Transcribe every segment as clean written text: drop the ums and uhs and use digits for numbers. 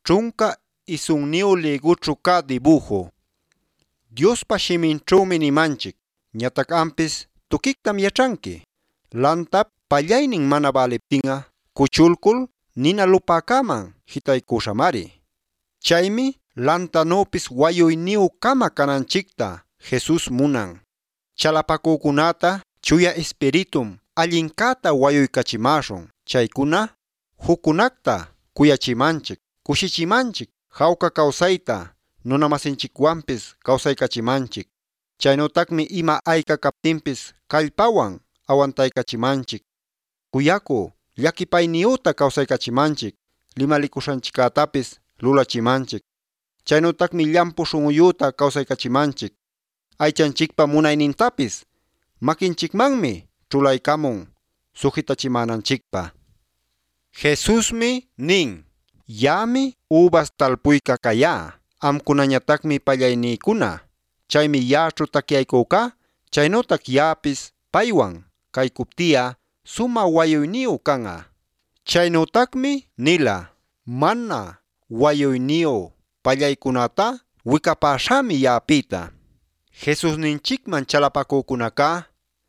trunka isunniu liguchu ka dibujo. Dios pa shiminchumi nimanchik, ñatak ampis tukiktam yachanki. Lantap pallaynin mana valiptinga, kuchulkul nina lupakaman hitaykushamari. Chaymi lantanopis wayuyniu kama kananchikta Jesus munan. Chalapakukunata chuya espiritum allinkata wayuykachimashun. Chaykuna hukunakta kuyachimanchik, kushichimanchik, hawka kawsayta nunamasinchikwanpis kawsaykachimanchik. Chaynotakmi ima ayka kaptinpis kallpawan awantaykachimanchik. Kuyaku llakipayniyuta kawsaykachimanchik, limalikushanchikatapis lulachimanchik. Chaynotakmi llampu shunuyuta kawsaykachimanchik. Aychanchikpa munaynintapis makinchikmanmi chulaykamun sujitachimananchikpa. Jesusmi nin: Yami uvas talpuyka kaya, amkunañatakmi pallayniykuna. Chaymi yachu takiaykuka, chaynotak yapis paywan kaykuptiya suma wayuyniu kanga. Chaynotakmi nila: mana wayuyniu pallaykunata wikapashami yapita. Jesusninchikman chalapakukunaka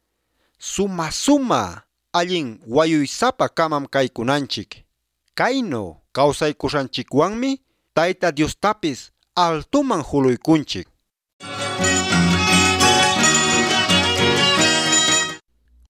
suma allin wayuysapa kamam kaykunanchik. Kaynu kawsaykushanchikwanmi Tayta Diostapis altuman juluykunchik.